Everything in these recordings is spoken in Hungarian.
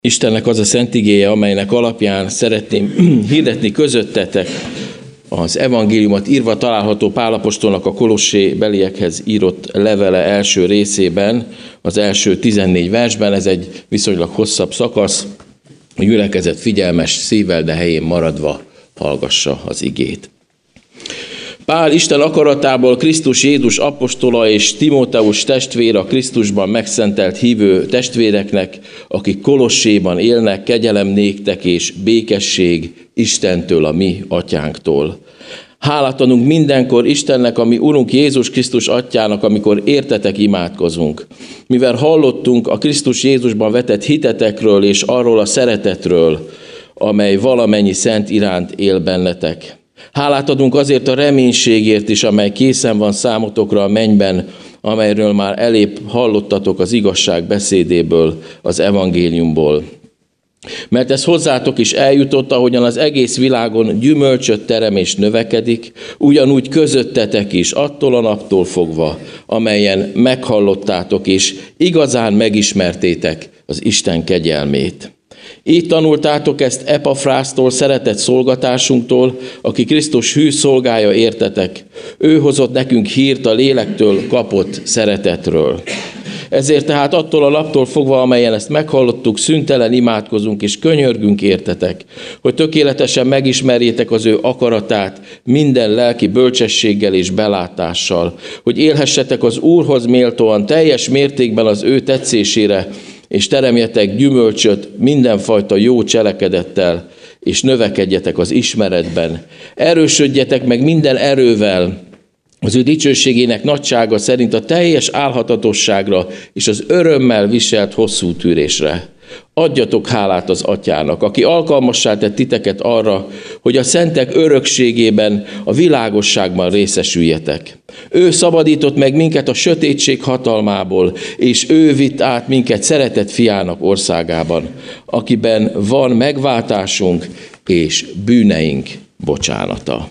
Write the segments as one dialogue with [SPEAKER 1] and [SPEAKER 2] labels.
[SPEAKER 1] Istennek az a szent igéje, amelynek alapján szeretném hirdetni közöttetek az evangéliumot írva található Pál apostolnak a Kolossé beliekhez írott levele első részében, az első 14 versben. Ez egy viszonylag hosszabb szakasz. A gyülekezet figyelmes szívvel, de helyén maradva hallgassa az igét. Pál Isten akaratából Krisztus Jézus apostola és Timóteus testvér, a Krisztusban megszentelt hívő testvéreknek, akik Kolosséban élnek, kegyelem néktek és békesség Istentől, a mi atyánktól. Hálát adunk mindenkor Istennek, a mi Urunk Jézus Krisztus atyának, amikor értetek imádkozunk. Mivel hallottunk a Krisztus Jézusban vetett hitetekről és arról a szeretetről, amely valamennyi szent iránt él bennetek. Hálát adunk azért a reménységért is, amely készen van számotokra a mennyben, amelyről már elébb hallottatok az igazság beszédéből, az evangéliumból. Mert ez hozzátok is eljutott, ahogyan az egész világon gyümölcsöt terem és növekedik, ugyanúgy közöttetek is, attól a naptól fogva, amelyen meghallottátok és igazán megismertétek az Isten kegyelmét. Így tanultátok ezt Epafrásztól, szeretett szolgatársunktól, aki Krisztus hű szolgája értetek. Ő hozott nekünk hírt a lélektől kapott szeretetről. Ezért tehát attól a naptól fogva, amelyen ezt meghallottuk, szüntelen imádkozunk és könyörgünk értetek, hogy tökéletesen megismerjétek az ő akaratát minden lelki bölcsességgel és belátással, hogy élhessetek az Úrhoz méltóan teljes mértékben az ő tetszésére, és teremjetek gyümölcsöt mindenfajta jó cselekedettel, és növekedjetek az ismeretben. Erősödjetek meg minden erővel, az ő dicsőségének nagysága szerint a teljes álhatatosságra és az örömmel viselt hosszú tűrésre. Adjatok hálát az Atyának, aki alkalmassá tett titeket arra, hogy a szentek örökségében, a világosságban részesüljetek. Ő szabadított meg minket a sötétség hatalmából, és ő vitt át minket szeretett fiának országában, akiben van megváltásunk és bűneink bocsánata.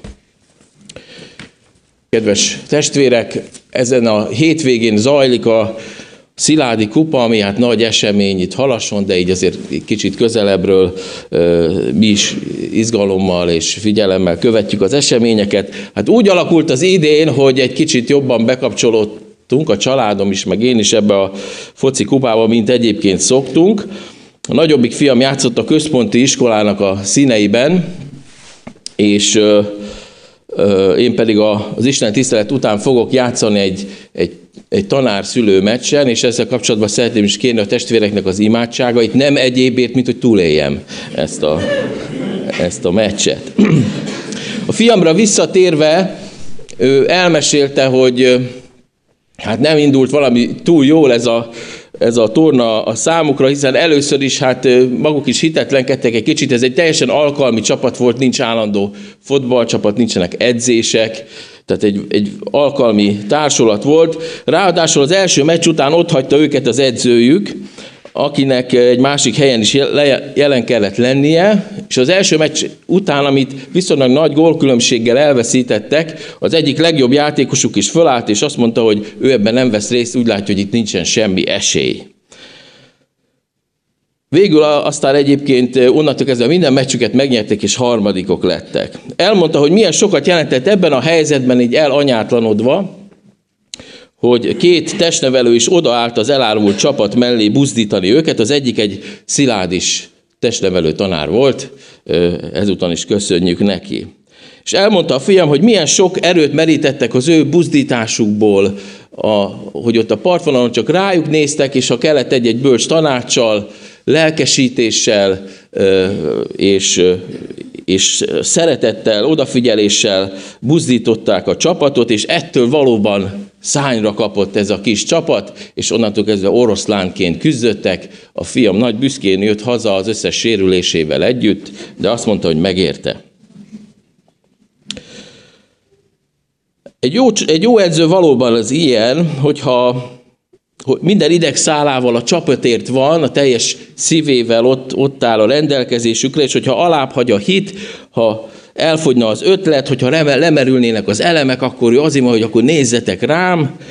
[SPEAKER 1] Kedves testvérek, ezen a hétvégén zajlik a Sziládi kupa, ami hát nagy esemény itt Halasson, de így azért kicsit közelebbről mi is izgalommal és figyelemmel követjük az eseményeket. Hát úgy alakult az idén, hogy egy kicsit jobban bekapcsolódtunk, a családom is, meg én is ebbe a foci kupába, mint egyébként szoktunk. A nagyobbik fiam játszott a központi iskolának a színeiben, és én pedig az Isten tisztelet után fogok játszani egy tanár-szülő meccsen, és ezzel kapcsolatban szeretném is kérni a testvéreknek az imádságait, nem egyébért, mint hogy túléljem ezt a meccset. A fiamra visszatérve, ő elmesélte, hogy hát nem indult valami túl jól ez a torna a számukra, hiszen először is hát maguk is hitetlenkedtek egy kicsit, ez egy teljesen alkalmi csapat volt, nincs állandó fotballcsapat, nincsenek edzések, tehát egy alkalmi társulat volt. Ráadásul az első meccs után otthagyta őket az edzőjük, akinek egy másik helyen is jelen kellett lennie, és az első meccs után, amit viszonylag nagy gólkülönbséggel elveszítettek, az egyik legjobb játékosuk is fölállt, és azt mondta, hogy ő ebben nem vesz részt, úgy látja, hogy itt nincsen semmi esély. Végül aztán egyébként onnantól kezdve minden meccsüket megnyerték, és harmadikok lettek. Elmondta, hogy milyen sokat jelentett ebben a helyzetben így elanyátlanodva, hogy két testnevelő is odaállt az elárvult csapat mellé buzdítani őket. Az egyik egy szilárdis testnevelő tanár volt, ezúton is köszönjük neki. És elmondta a fiam, hogy milyen sok erőt merítettek az ő buzdításukból, hogy ott a partvonalon csak rájuk néztek, és ha kellett egy bölcs tanáccsal, lelkesítéssel és szeretettel, odafigyeléssel buzdították a csapatot, és ettől valóban szányra kapott ez a kis csapat, és onnantól kezdve oroszlánként küzdöttek. A fiam nagy büszkén jött haza az összes sérülésével együtt, de azt mondta, hogy megérte. Egy jó edző valóban az ilyen, hogyha minden idegszálával a csapatért van, a teljes szívével ott áll a rendelkezésükre, és hogyha alább hagy a hit, ha elfogyna az ötlet, hogyha lemerülnének az elemek, akkor ő azért mondja, hogy akkor nézzetek rám,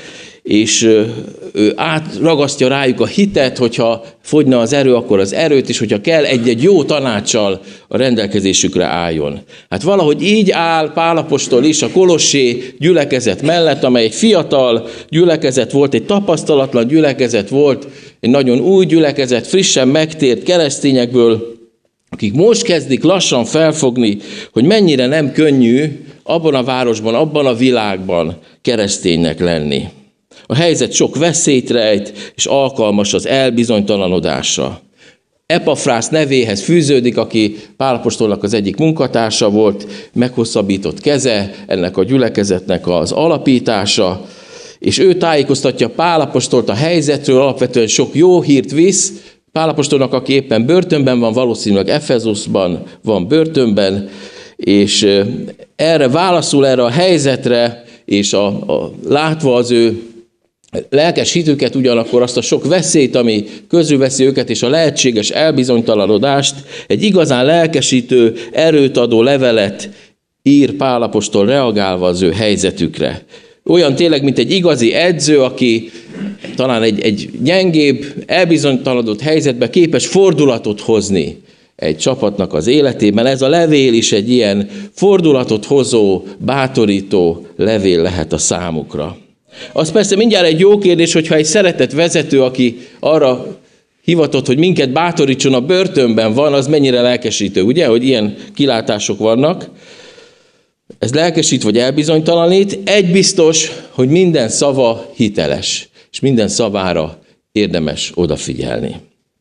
[SPEAKER 1] és ő átragasztja rájuk a hitet, hogyha fogyna az erő, akkor az erőt, és hogyha kell, egy jó tanácssal a rendelkezésükre álljon. Hát valahogy így áll Pál apostol is a kolossé gyülekezet mellett, amely egy fiatal gyülekezet volt, egy tapasztalatlan gyülekezet volt, egy nagyon új gyülekezet, frissen megtért keresztényekből, akik most kezdik lassan felfogni, hogy mennyire nem könnyű abban a városban, abban a világban kereszténynek lenni. A helyzet sok veszélyt rejt, és alkalmas az elbizonytalanodásra. Epafrász nevéhez fűződik, aki Pál apostolnak az egyik munkatársa volt, meghosszabbított keze ennek a gyülekezetnek az alapítása, és ő tájékoztatja Pál apostolt a helyzetről, alapvetően sok jó hírt visz. Pál apostolnak, aki éppen börtönben van, valószínűleg Efezuszban van börtönben, és erre válaszul erre a helyzetre, és látva az ő lelkes hitüket, ugyanakkor azt a sok veszélyt, ami körülveszi őket, és a lehetséges elbizonytalanodást, egy igazán lelkesítő, erőt adó levelet ír Pál apostol reagálva az ő helyzetükre. Olyan tényleg, mint egy igazi edző, aki talán egy gyengébb, elbizonytalanodott helyzetbe képes fordulatot hozni egy csapatnak az életében. Ez a levél is egy ilyen fordulatot hozó, bátorító levél lehet a számukra. Az persze mindjárt egy jó kérdés, hogyha egy szeretett vezető, aki arra hivatott, hogy minket bátorítson, a börtönben van, az mennyire lelkesítő, ugye, hogy ilyen kilátások vannak. Ez lelkesít vagy elbizonytalanít. Egy biztos, hogy minden szava hiteles, és minden szavára érdemes odafigyelni.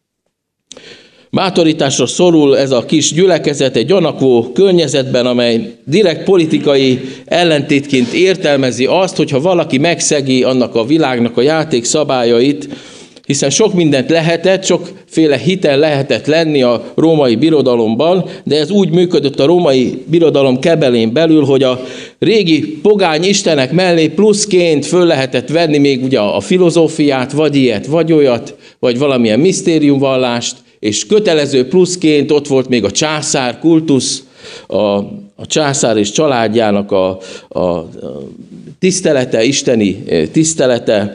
[SPEAKER 1] Bátorításra szorul ez a kis gyülekezet egy gyanakvó környezetben, amely direkt politikai ellentétként értelmezi azt, hogyha valaki megszegi annak a világnak a játékszabályait, hiszen sok mindent lehetett, sokféle hitel lehetett lenni a római birodalomban, de ez úgy működött a római birodalom kebelén belül, hogy a régi pogány istenek mellé pluszként föl lehetett venni még ugye a filozófiát, vagy ilyet, vagy olyat, vagy valamilyen misztériumvallást, és kötelező pluszként ott volt még a császár kultusz, a császár és családjának a tisztelete, isteni tisztelete,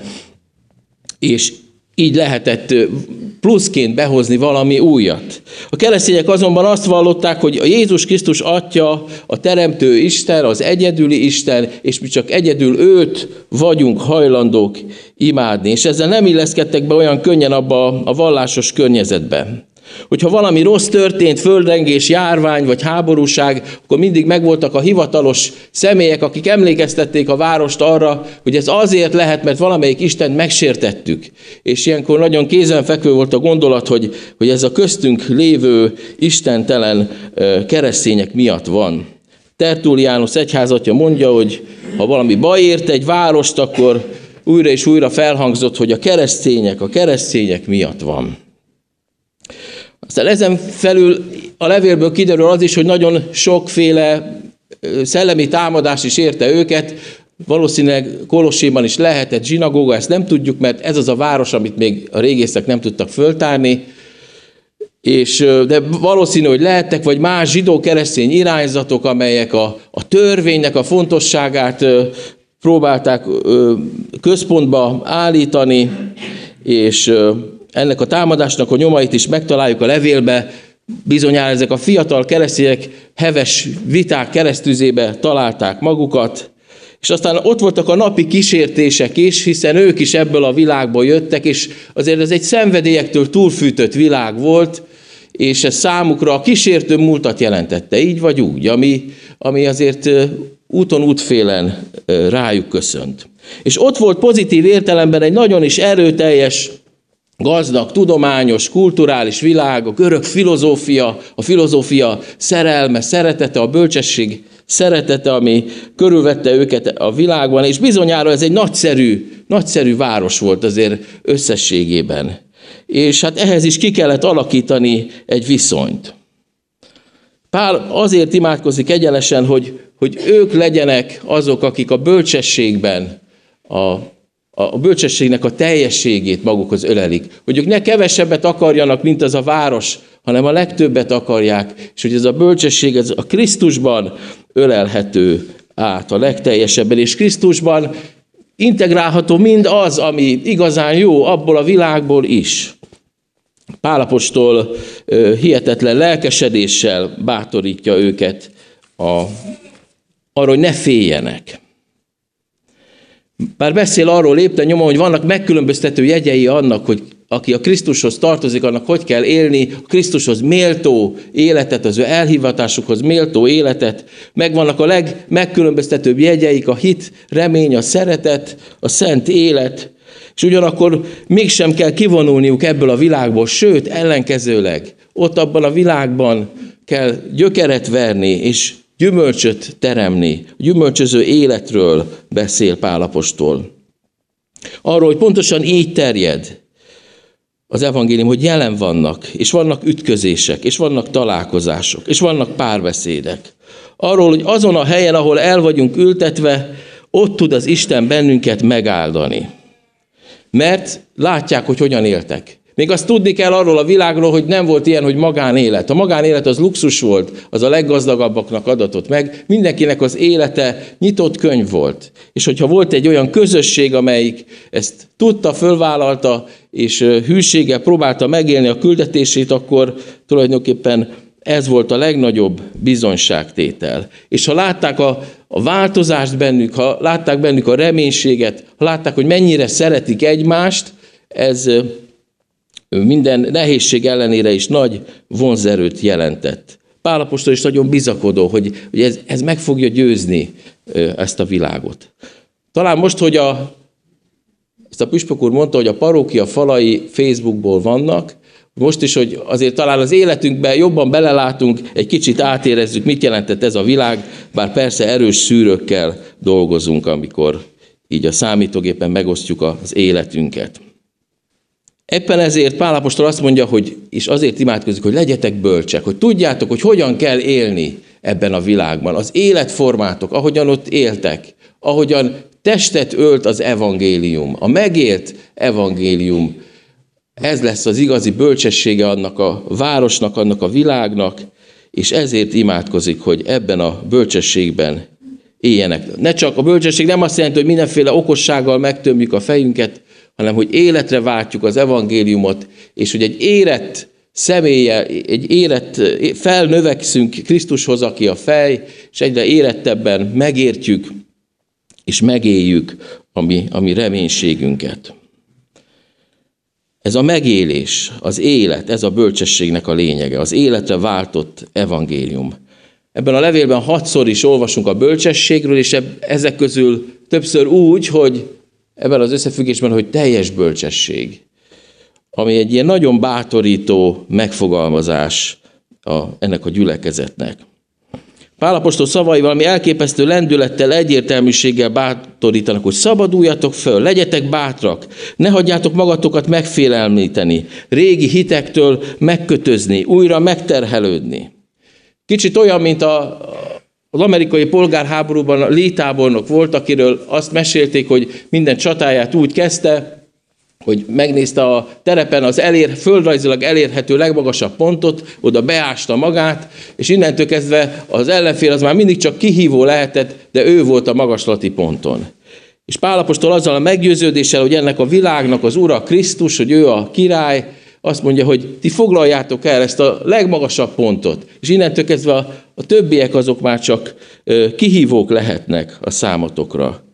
[SPEAKER 1] és így lehetett pluszként behozni valami újat. A keresztények azonban azt vallották, hogy a Jézus Krisztus Atya, a teremtő Isten, az egyedüli Isten, és mi csak egyedül őt vagyunk hajlandók imádni. És ezzel nem illeszkedtek be olyan könnyen abba a vallásos környezetbe. Hogyha valami rossz történt, földrengés, járvány vagy háborúság, akkor mindig megvoltak a hivatalos személyek, akik emlékeztették a várost arra, hogy ez azért lehet, mert valamelyik Istent megsértettük. És ilyenkor nagyon kézenfekvő volt a gondolat, hogy ez a köztünk lévő istentelen keresztények miatt van. Tertullianus egyházatja mondja, hogy ha valami baj ért egy várost, akkor újra és újra felhangzott, hogy a keresztények miatt van. Aztán ezen felül a levélből kiderül az is, hogy nagyon sokféle szellemi támadás is érte őket. Valószínűleg Kolosséban is lehetett zsinagóga, ezt nem tudjuk, mert ez az a város, amit még a régészek nem tudtak föltárni. De valószínű, hogy lehettek, vagy más zsidó-keresztény irányzatok, amelyek a törvénynek a fontosságát próbálták központba állítani, és ennek a támadásnak a nyomait is megtaláljuk a levélbe, bizonyára ezek a fiatal keresztények heves viták keresztüzébe találták magukat, és aztán ott voltak a napi kísértések is, hiszen ők is ebből a világból jöttek, és azért ez egy szenvedélyektől túlfűtött világ volt, és ez számukra a kísértő múltat jelentette, így vagy úgy, ami azért úton útfélen rájuk köszönt. És ott volt pozitív értelemben egy nagyon is erőteljes, gazdag, tudományos, kulturális világ, a görög filozófia, a filozófia szerelme, szeretete, a bölcsesség szeretete, ami körülvette őket a világban, és bizonyára ez egy nagyszerű város volt azért összességében. És hát ehhez is ki kellett alakítani egy viszonyt. Pál azért imádkozik egyenesen, hogy ők legyenek azok, akik a bölcsességben, a bölcsességnek a teljességét magukhoz ölelik. Hogy ők ne kevesebbet akarjanak, mint az a város, hanem a legtöbbet akarják, és hogy ez a bölcsesség ez a Krisztusban ölelhető át a legteljesebben, és Krisztusban integrálható mind az, ami igazán jó, abból a világból is. Pál apostol hihetetlen lelkesedéssel bátorítja őket arra, hogy ne féljenek. Bár beszél arról lépten nyomon, hogy vannak megkülönböztető jegyei annak, hogy aki a Krisztushoz tartozik, annak hogy kell élni, a Krisztushoz méltó életet, az ő elhivatásukhoz méltó életet. Megvannak a legmegkülönböztetőbb jegyeik, a hit, remény, a szeretet, a szent élet, és ugyanakkor mégsem kell kivonulniuk ebből a világból, sőt, ellenkezőleg, ott abban a világban kell gyökeret verni, és gyümölcsöt teremni. Gyümölcsöző életről beszél Pál apostol. Arról, hogy pontosan így terjed az evangélium, hogy jelen vannak, és vannak ütközések, és vannak találkozások, és vannak párbeszédek. Arról, hogy azon a helyen, ahol el vagyunk ültetve, ott tud az Isten bennünket megáldani. Mert látják, hogy hogyan éltek. Még azt tudni kell arról a világról, hogy nem volt ilyen, hogy magánélet. A magánélet az luxus volt, az a leggazdagabbaknak adatott meg. Mindenkinek az élete nyitott könyv volt. És hogyha volt egy olyan közösség, amelyik ezt tudta, fölvállalta, és hűséggel próbálta megélni a küldetését, akkor tulajdonképpen ez volt a legnagyobb bizonyságtétel. És ha látták a változást bennük, ha látták bennük a reménységet, ha látták, hogy mennyire szeretik egymást, ez minden nehézség ellenére is nagy vonzerőt jelentett. Pál apostol is nagyon bizakodó, hogy ez meg fogja győzni ezt a világot. Talán most, hogy ezt a püspök úr mondta, hogy a parókia falai Facebookból vannak, most is, hogy azért talán az életünkben jobban belelátunk, egy kicsit átérezzük, mit jelentett ez a világ, bár persze erős szűrőkkel dolgozunk, amikor így a számítógépen megosztjuk az életünket. Éppen ezért Pál apostol azt mondja, hogy, és azért imádkozik, hogy legyetek bölcsek, hogy tudjátok, hogy hogyan kell élni ebben a világban. Az életformátok, ahogyan ott éltek, ahogyan testet ölt az evangélium, a megélt evangélium, ez lesz az igazi bölcsessége annak a városnak, annak a világnak, és ezért imádkozik, hogy ebben a bölcsességben éljenek. Ne csak a bölcsesség nem azt jelenti, hogy mindenféle okossággal megtömjük a fejünket, hanem hogy életre váltjuk az evangéliumot, és hogy egy érett személlyel, felnövekszünk Krisztushoz, aki a fej, és egyre érettebben megértjük, és megéljük a mi reménységünket. Ez a megélés, az élet, ez a bölcsességnek a lényege, az életre váltott evangélium. Ebben a levélben 6-szor is olvasunk a bölcsességről, és ezek közül többször úgy, hogy ebben az összefüggésben, hogy teljes bölcsesség, ami egy ilyen nagyon bátorító megfogalmazás ennek a gyülekezetnek. Pál apostol szavai valami elképesztő lendülettel, egyértelműséggel bátorítanak, hogy szabaduljatok föl, legyetek bátrak, ne hagyjátok magatokat megfélelmíteni, régi hitektől megkötözni, újra megterhelődni. Kicsit olyan, mint az amerikai polgárháborúban a Lee tábornok volt, akiről azt mesélték, hogy minden csatáját úgy kezdte, hogy megnézte a terepen az földrajzilag elérhető legmagasabb pontot, oda beásta magát, és innentől kezdve az ellenfél az már mindig csak kihívó lehetett, de ő volt a magaslati ponton. És Pál apostol azzal a meggyőződéssel, hogy ennek a világnak az ura Krisztus, hogy ő a király, azt mondja, hogy ti foglaljátok el ezt a legmagasabb pontot, és innentől kezdve a többiek azok már csak kihívók lehetnek a számotokra.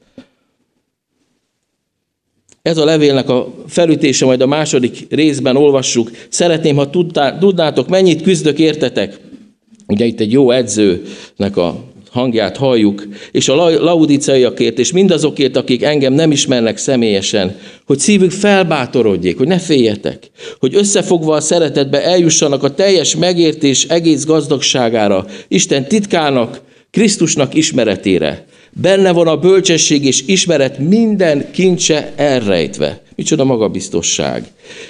[SPEAKER 1] Ez a levélnek a felütése, majd a második részben olvassuk. Szeretném, ha tudnátok, mennyit küzdök értetek. Ugye itt egy jó edzőnek a hangját halljuk, és a laudiceiakért, és mindazokért, akik engem nem ismernek személyesen, hogy szívük felbátorodjék, hogy ne féljetek, hogy összefogva a szeretetbe eljussanak a teljes megértés egész gazdagságára, Isten titkának, Krisztusnak ismeretére. Benne van a bölcsesség és ismeret minden kincse elrejtve. Micsoda magabiztosság.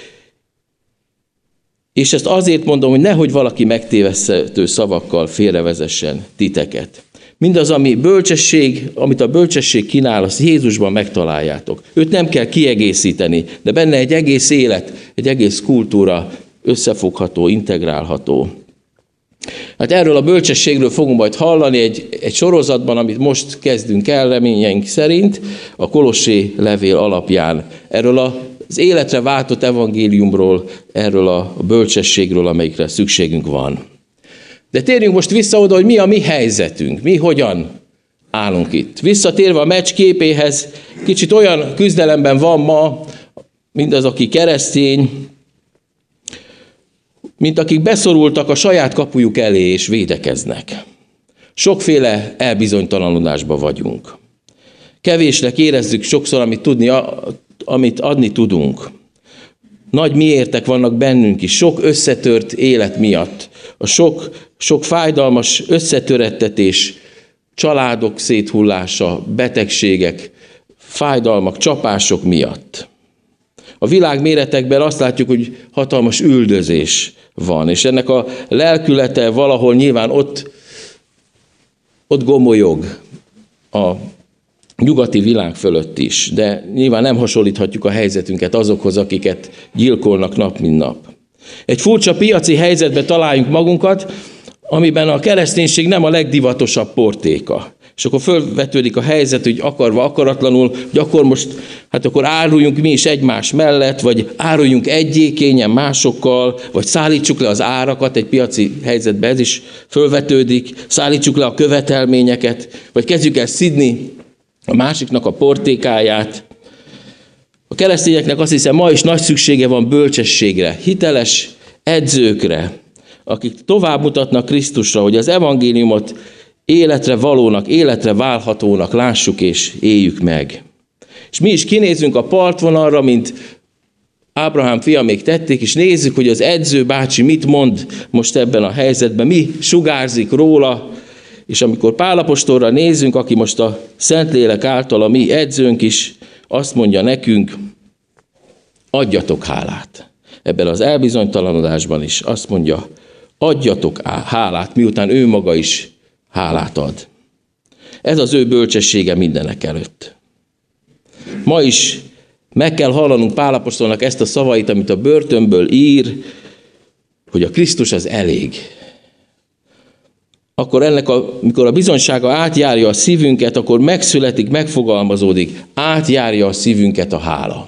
[SPEAKER 1] És ezt azért mondom, hogy nehogy valaki megtévesztő szavakkal félrevezessen titeket. Mindaz, amit a bölcsesség kínál, azt Jézusban megtaláljátok. Őt nem kell kiegészíteni, de benne egy egész élet, egy egész kultúra összefogható, integrálható. Hát erről a bölcsességről fogunk majd hallani egy sorozatban, amit most kezdünk el reményeink szerint, a Kolossé levél alapján. Erről az életre váltott evangéliumról, erről a bölcsességről, amelyikre szükségünk van. De térjünk most vissza oda, hogy mi a mi helyzetünk, mi hogyan állunk itt. Visszatérve a meccs képéhez, kicsit olyan küzdelemben van ma mindaz, aki keresztény, mint akik beszorultak a saját kapujuk elé és védekeznek. Sokféle elbizonytalanodásban vagyunk. Kevésnek érezzük sokszor, amit adni tudunk. Nagy miértek vannak bennünk is, sok összetört élet miatt. A sok fájdalmas összetörettetés, családok széthullása, betegségek, fájdalmak, csapások miatt. A világ méretekben azt látjuk, hogy hatalmas üldözés van, és ennek a lelkülete valahol nyilván ott gomolyog a nyugati világ fölött is, de nyilván nem hasonlíthatjuk a helyzetünket azokhoz, akiket gyilkolnak nap mint nap. Egy furcsa piaci helyzetben találjuk magunkat, amiben a kereszténység nem a legdivatosabb portéka. És akkor fölvetődik a helyzet, hogy akarva, akaratlanul, hogy akkor most, akkor áruljunk mi is egymás mellett, vagy áruljunk egyékényen másokkal, vagy szállítsuk le az árakat, egy piaci helyzetben ez is fölvetődik, szállítsuk le a követelményeket, vagy kezdjük el szidni a másiknak a portékáját. A keresztényeknek azt hiszem ma is nagy szüksége van bölcsességre, hiteles edzőkre, akik tovább mutatnak Krisztusra, hogy az evangéliumot életre valónak, életre válhatónak lássuk és éljük meg. És mi is kinézünk a partvonalra, mint Ábrahám fia még tették, és nézzük, hogy az edző bácsi mit mond most ebben a helyzetben, mi sugárzik róla, és amikor Pál apostolra nézünk, aki most a Szentlélek által a mi edzőnk is, azt mondja nekünk, adjatok hálát. Ebben az elbizonytalanodásban is azt mondja, adjatok hálát, miután ő maga is hálát ad. Ez az ő bölcsessége mindenek előtt. Ma is meg kell hallanunk Pál apostolnak ezt a szavait, amit a börtönből ír, hogy a Krisztus az elég. Akkor mikor a bizonysága átjárja a szívünket, akkor megszületik, megfogalmazódik, átjárja a szívünket a hála.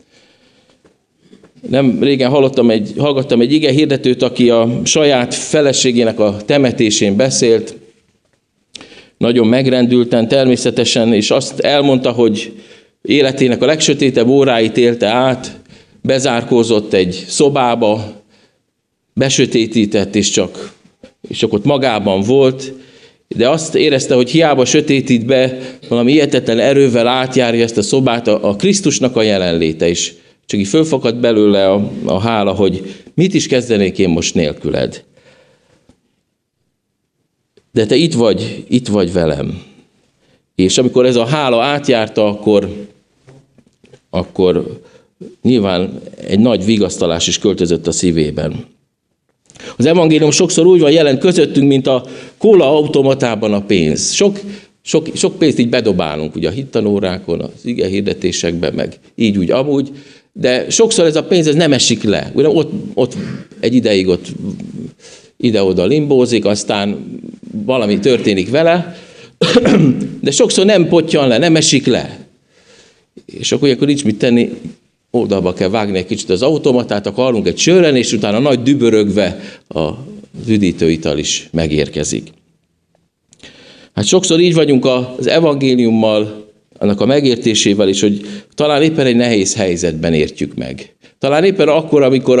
[SPEAKER 1] Nem régen hallgattam egy ige hirdetőt, aki a saját feleségének a temetésén beszélt, nagyon megrendülten természetesen, és azt elmondta, hogy életének a legsötétebb óráit élte át, bezárkózott egy szobába, besötétített, és csak ott magában volt, de azt érezte, hogy hiába sötétít be, valami hihetetlen erővel átjárja ezt a szobát a Krisztusnak a jelenléte is. Csak így fölfakadt belőle a hála, hogy mit is kezdenék én most nélküled. De te itt vagy velem. És amikor ez a hála átjárta, akkor nyilván egy nagy vigasztalás is költözött a szívében. Az evangélium sokszor úgy van jelen közöttünk, mint a kóla automatában a pénz. Sok pénzt így bedobálunk, ugye a hittanórákon, az ige hirdetésekben, meg így úgy amúgy, de sokszor ez a pénz ez nem esik le. Ugye ott egy ideig ott ide-oda limbózik, aztán valami történik vele, de sokszor nem pottyan le, nem esik le. És akkor nincs mit tenni, oldalba kell vágni egy kicsit az automatát, akkor hallunk egy csörren, és utána nagy dübörögve az üdítőital is megérkezik. Hát sokszor így vagyunk az evangéliummal, annak a megértésével is, hogy talán éppen egy nehéz helyzetben értjük meg. Talán éppen akkor,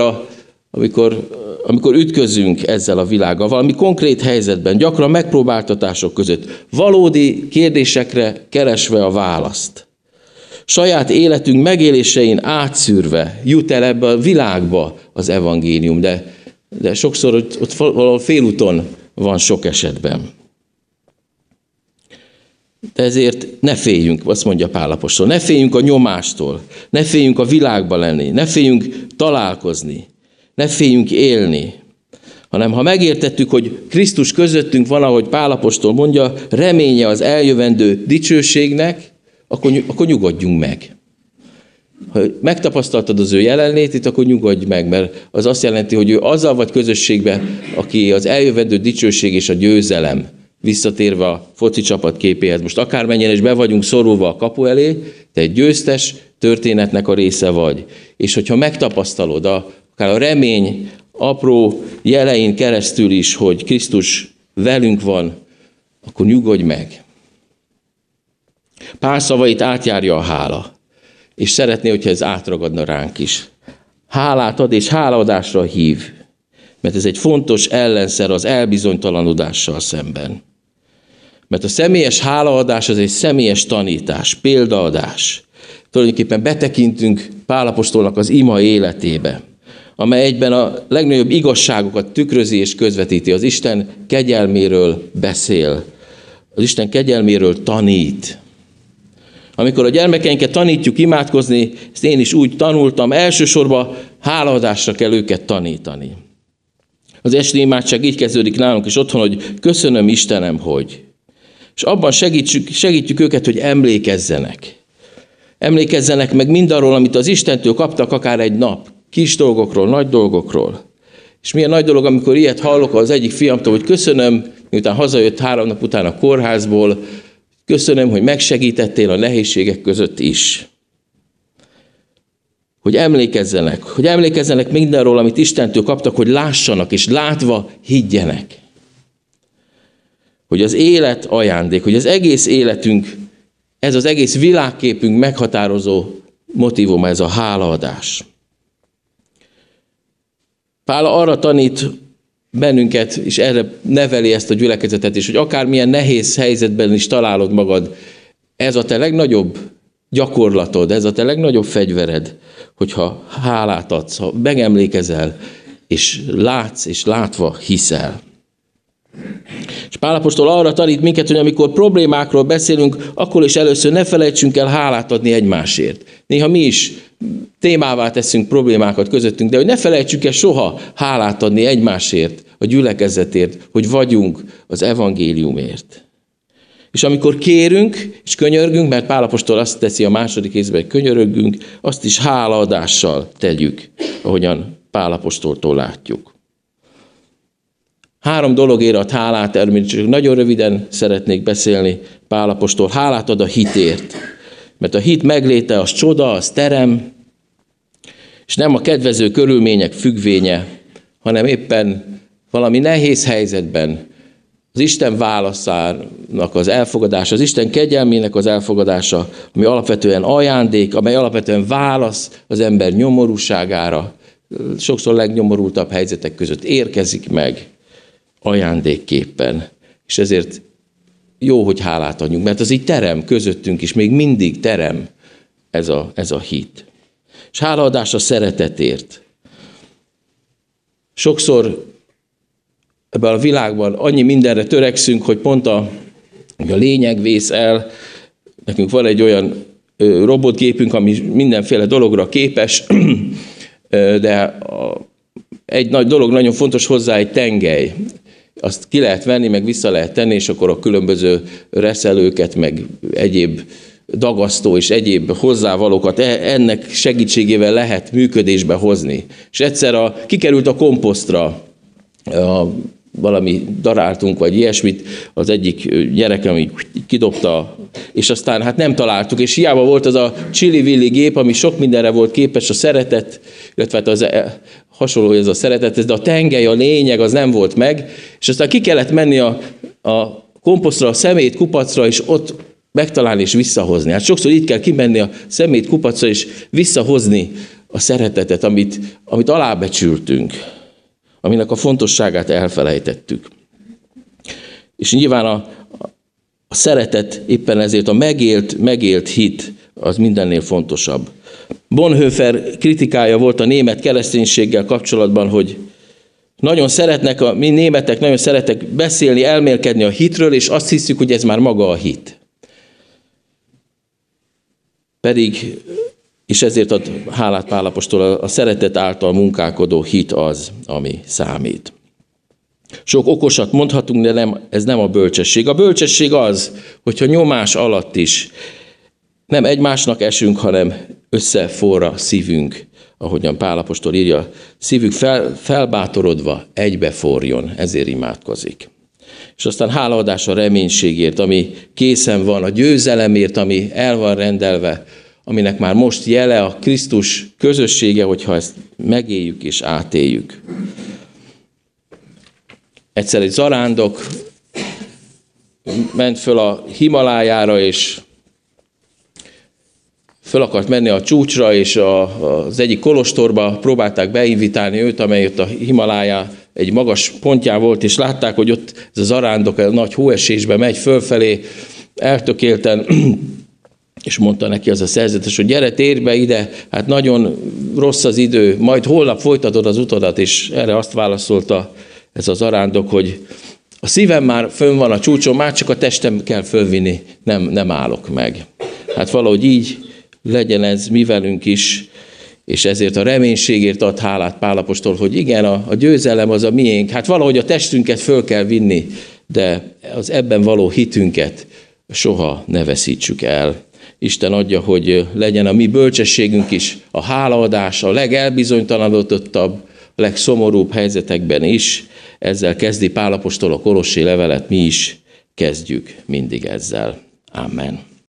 [SPEAKER 1] amikor ütközünk ezzel a világgal, valami konkrét helyzetben, gyakran megpróbáltatások között, valódi kérdésekre keresve a választ. Saját életünk megélésein átszűrve jut el ebbe a világba az evangélium, de sokszor ott valahol félúton van sok esetben. De ezért ne féljünk, azt mondja Pál apostol, ne féljünk a nyomástól, ne féljünk a világba lenni, ne féljünk találkozni, ne féljünk élni, hanem ha megértettük, hogy Krisztus közöttünk van, ahogy Pál apostol mondja, reménye az eljövendő dicsőségnek, akkor nyugodjunk meg. Ha megtapasztaltad az ő jelenlétét, akkor nyugodj meg, mert az azt jelenti, hogy ő azzal vagy közösségben, aki az eljövendő dicsőség és a győzelem, visszatérve a foci csapat képéhez. Most akármennyire is be vagyunk szorulva a kapu elé, te egy győztes történetnek a része vagy. És hogyha megtapasztalod akár a remény apró jelein keresztül is, hogy Krisztus velünk van, akkor nyugodj meg. Pál szavait átjárja a hála, és szeretné, hogyha ez átragadna ránk is. Hálát ad és hálaadásra hív, mert ez egy fontos ellenszer az elbizonytalanodással szemben. Mert a személyes hálaadás az egy személyes tanítás, példaadás. Tulajdonképpen betekintünk Pál apostolnak az ima életébe, amely egyben a legnagyobb igazságokat tükrözi és közvetíti. Az Isten kegyelméről beszél, az Isten kegyelméről tanít. Amikor a gyermekeinket tanítjuk imádkozni, ezt én is úgy tanultam, elsősorban hálaadásra kell őket tanítani. Az esti imádság így kezdődik nálunk is otthon, hogy köszönöm Istenem, hogy. És abban segítjük őket, hogy emlékezzenek. Emlékezzenek meg mindarról, amit az Istentől kaptak akár egy nap. Kis dolgokról, nagy dolgokról. És milyen nagy dolog, amikor ilyet hallok az egyik fiamtól, hogy köszönöm, miután hazajött 3 nap után a kórházból, köszönöm, hogy megsegítettél a nehézségek között is. Hogy emlékezzenek mindenről, amit Istentől kaptak, hogy lássanak, és látva higgyenek. Hogy az élet ajándék, hogy az egész életünk, ez az egész világképünk meghatározó motívuma, ez a hálaadás. Pál arra tanít bennünket, és erre neveli ezt a gyülekezetet is, hogy akármilyen nehéz helyzetben is találod magad, ez a te legnagyobb gyakorlatod, ez a te legnagyobb fegyvered, hogyha hálát adsz, ha megemlékezel, és látsz, és látva hiszel. És Pál apostol arra tanít minket, hogy amikor problémákról beszélünk, akkor is először ne felejtsünk el hálát adni egymásért. Néha mi is témává teszünk problémákat közöttünk, de hogy ne felejtsük el soha hálát adni egymásért, a gyülekezetért, hogy vagyunk az evangéliumért. És amikor kérünk és könyörgünk, mert Pál apostol azt teszi a második részben, hogy könyörögünk, azt is hálaadással tegyük, ahogyan Pál apostoltól látjuk. 3 dologért ad hálát, erről csak nagyon röviden szeretnék beszélni. Pál apostol hálát ad a hitért, mert a hit megléte az csoda, az terem, és nem a kedvező körülmények függvénye, hanem éppen valami nehéz helyzetben az Isten válaszának az elfogadása, az Isten kegyelmének az elfogadása, ami alapvetően ajándék, amely alapvetően válasz az ember nyomorúságára, sokszor legnyomorultabb helyzetek között érkezik meg ajándékképpen. És ezért jó, hogy hálát adjunk, mert az így terem közöttünk is, még mindig terem ez a hit. És hálaadás a szeretetért. Sokszor ebben a világban annyi mindenre törekszünk, hogy pont a lényeg vész el. Nekünk van egy olyan robotgépünk, ami mindenféle dologra képes, de egy nagy dolog nagyon fontos hozzá, egy tengely. Azt ki lehet venni, meg vissza lehet tenni, és akkor a különböző reszelőket, meg egyéb dagasztó és egyéb hozzávalókat ennek segítségével lehet működésbe hozni. És egyszer kikerült a komposztra valami daráltunk, vagy ilyesmit, az egyik gyerekem így kidobta, és aztán hát nem találtuk, és hiába volt az a csili-villi gép, ami sok mindenre volt képes, a szeretet, illetve hát az hasonló ez a szeretet, de a tengely, a lényeg az nem volt meg, és aztán ki kellett menni a komposztra, a szemét kupacra, és ott megtalálni és visszahozni. Hát sokszor így kell kimenni a szemét kupacra, és visszahozni a szeretetet, amit alábecsültünk, aminek a fontosságát elfelejtettük. És nyilván a szeretet éppen ezért a megélt hit az mindennél fontosabb. Bonhoeffer kritikája volt a német kereszténységgel kapcsolatban, hogy mi németek nagyon szeretek beszélni, elmélkedni a hitről, és azt hiszük, hogy ez már maga a hit. Pedig, és ezért ad hálát Pál apostol, a szeretet által munkálkodó hit az, ami számít. Sok okosat mondhatunk, de ez nem a bölcsesség. A bölcsesség az, hogyha nyomás alatt is Nem egymásnak esünk, hanem összeforra szívünk, ahogyan Pál apostol írja, szívük felbátorodva egybeforjon, ezért imádkozik. És aztán hálaadás a reménységért, ami készen van, a győzelemért, ami el van rendelve, aminek már most jele a Krisztus közössége, hogyha ezt megéljük és átéljük. Egyszer egy zarándok ment föl a Himalájára, és föl akart menni a csúcsra, és az egyik kolostorba próbálták beinvitálni őt, amely ott a Himalája egy magas pontján volt, és látták, hogy ott ez a zarándok a nagy hóesésbe megy fölfelé, eltökélten, és mondta neki az a szerzetes, hogy gyere, térj be ide, hát nagyon rossz az idő, majd holnap folytatod az utadat, és erre azt válaszolta ez a zarándok, hogy a szívem már fönn van a csúcson, már csak a testem kell fölvinni, nem állok meg. Hát valahogy így legyen ez mi velünk is, és ezért a reménységért ad hálát Pál apostol, hogy igen, a győzelem az a miénk. Hát valahogy a testünket föl kell vinni, de az ebben való hitünket soha ne veszítsük el. Isten adja, hogy legyen a mi bölcsességünk is, a hálaadás a legelbizonytalanodottabb, a legszomorúbb helyzetekben is. Ezzel kezdi Pál apostol a Kolossé levelet, mi is kezdjük mindig ezzel. Amen.